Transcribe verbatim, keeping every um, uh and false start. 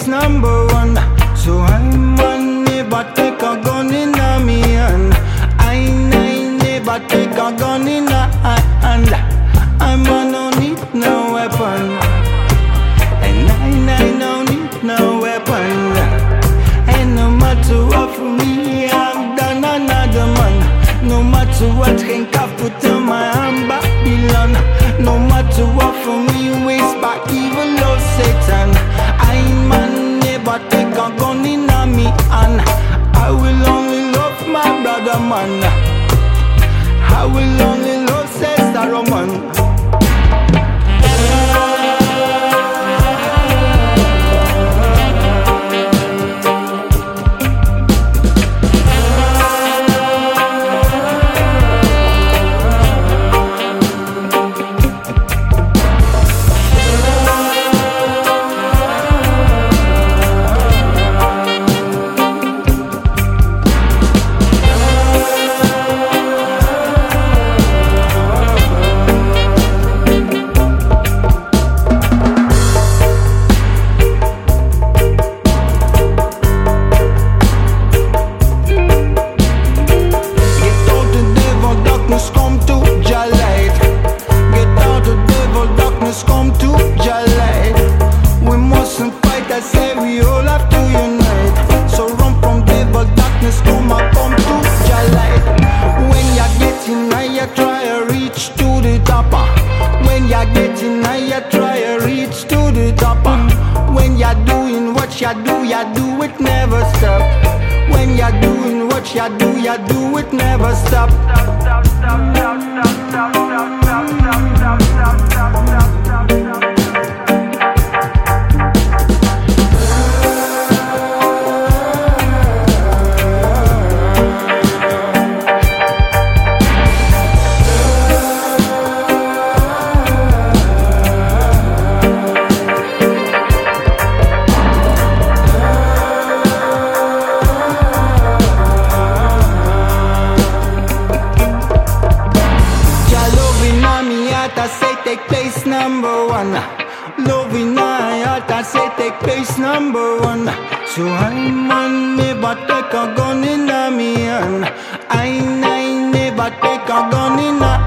number one. So I'm on never take a gun in a me hand. I ain't never take a gun in a hand. I'm on no need no weapon, and I ain't no need no weapon. And no matter what for me, I'm done another man. No matter what can put on my hand, Babylon. No matter what for me, waste by evil Lord Satan. I ain't man never take a gun in a me hand. I will only love my brother man. I will only love sister woman. Come to your light. We mustn't fight, I say we all have to unite. So run from devil, darkness, come and come to your light. When you're getting higher, try to reach to the top. When you're getting higher, try to reach to the top. When you're doing what you do, you do it, never stop. When you're doing what you do, you do it, never stop. Stop, stop, stop, stop, stop, stop, stop, stop, stop, stop, stop. I say take place number one. Love in my heart, I say take place number one. So I'm on never take a gun in a me hand. I ain't never take a gun in a